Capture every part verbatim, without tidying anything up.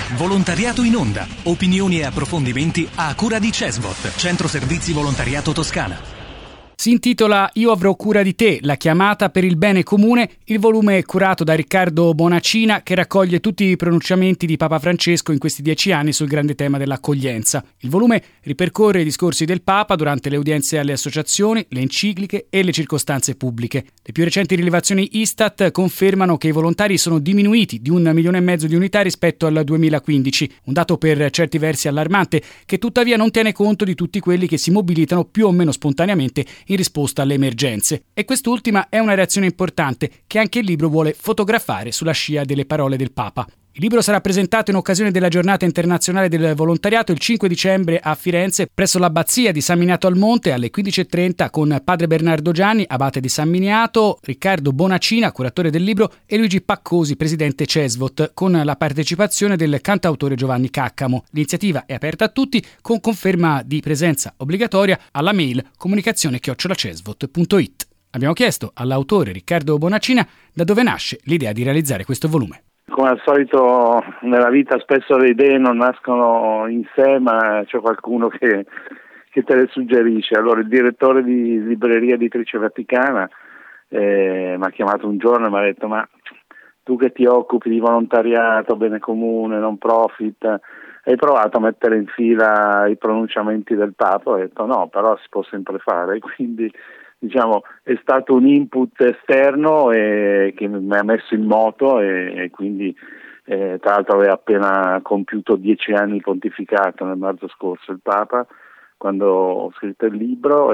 Volontariato in onda. Opinioni e approfondimenti a cura di Cesvot, Centro Servizi Volontariato Toscana. Si intitola Io avrò cura di te, la chiamata per il bene comune. Il volume è curato da Riccardo Bonacina, che raccoglie tutti i pronunciamenti di Papa Francesco in questi dieci anni sul grande tema dell'accoglienza. Il volume ripercorre i discorsi del Papa durante le udienze alle associazioni, le encicliche e le circostanze pubbliche. Le più recenti rilevazioni Istat confermano che i volontari sono diminuiti di un milione e mezzo di unità rispetto al duemilaquindici, un dato per certi versi allarmante, che tuttavia non tiene conto di tutti quelli che si mobilitano più o meno spontaneamente in risposta alle emergenze. E quest'ultima è una reazione importante che anche il libro vuole fotografare sulla scia delle parole del Papa. Il libro sarà presentato in occasione della Giornata Internazionale del Volontariato il cinque dicembre a Firenze presso l'Abbazia di San Miniato al Monte alle quindici e trenta con padre Bernardo Gianni, abate di San Miniato, Riccardo Bonacina, curatore del libro, e Luigi Paccosi, presidente Cesvot, con la partecipazione del cantautore Giovanni Caccamo. L'iniziativa è aperta a tutti con conferma di presenza obbligatoria alla mail comunicazione chiocciola cesvot punto it. Abbiamo chiesto all'autore Riccardo Bonacina da dove nasce l'idea di realizzare questo volume. Come al solito nella vita spesso le idee non nascono in sé, ma c'è qualcuno che, che te le suggerisce. Allora il direttore di libreria editrice Vaticana eh, mi ha chiamato un giorno e mi ha detto: ma tu che ti occupi di volontariato, bene comune, non profit, hai provato a mettere in fila i pronunciamenti del Papa? Ho detto no, però si può sempre fare. Quindi diciamo è stato un input esterno e che mi ha messo in moto e, e quindi eh, tra l'altro aveva appena compiuto dieci anni pontificato nel marzo scorso il Papa quando ho scritto il libro,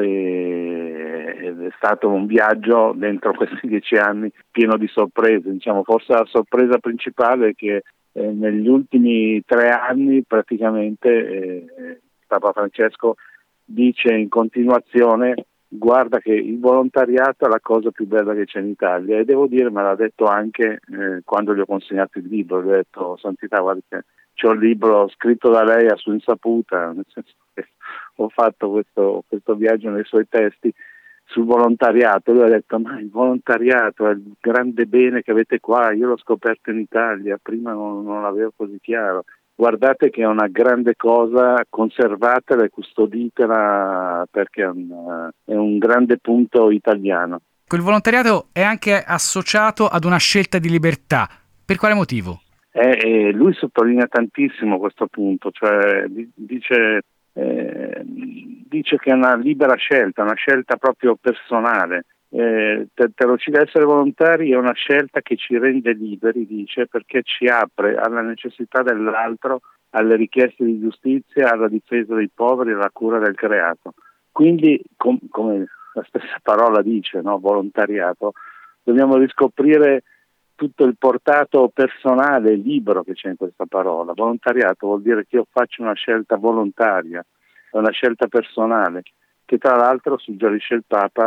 e, ed è stato un viaggio dentro questi dieci anni pieno di sorprese. Diciamo forse la sorpresa principale è che eh, negli ultimi tre anni praticamente eh, Papa Francesco dice in continuazione: guarda che il volontariato è la cosa più bella che c'è in Italia. E devo dire, me l'ha detto anche eh, quando gli ho consegnato il libro. Gli ho detto: Santità, guarda che c'ho il libro scritto da lei a sua insaputa, nel senso che ho fatto questo, questo viaggio nei suoi testi sul volontariato. Lui ha detto: ma il volontariato è il grande bene che avete qua, io l'ho scoperto in Italia, prima non, non l'avevo così chiaro. Guardate che è una grande cosa, conservatela e custoditela perché è un, è un grande punto italiano. Quel volontariato è anche associato ad una scelta di libertà. Per quale motivo? Eh, eh, lui sottolinea tantissimo questo punto, cioè dice, eh, dice che è una libera scelta, una scelta proprio personale. Eh, te, te lo ci essere volontari è una scelta che ci rende liberi, dice, perché ci apre alla necessità dell'altro, alle richieste di giustizia, alla difesa dei poveri e alla cura del creato. Quindi, com, come la stessa parola dice, no, volontariato, dobbiamo riscoprire tutto il portato personale e libero che c'è in questa parola. Volontariato vuol dire che io faccio una scelta volontaria, una scelta personale, che tra l'altro, suggerisce il Papa,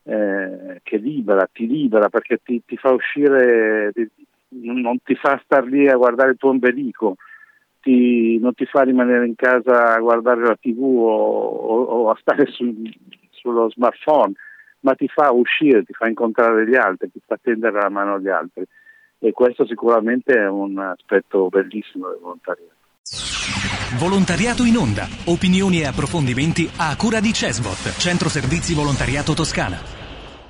Eh, che libera, ti libera perché ti, ti fa uscire, ti, non ti fa star lì a guardare il tuo ombelico, ti, non ti fa rimanere in casa a guardare la tivù o, o, o a stare su, sullo smartphone, ma ti fa uscire, ti fa incontrare gli altri, ti fa tendere la mano agli altri, e questo sicuramente è un aspetto bellissimo del volontariato. Volontariato in onda. Opinioni e approfondimenti a cura di Cesvot, Centro Servizi Volontariato Toscana.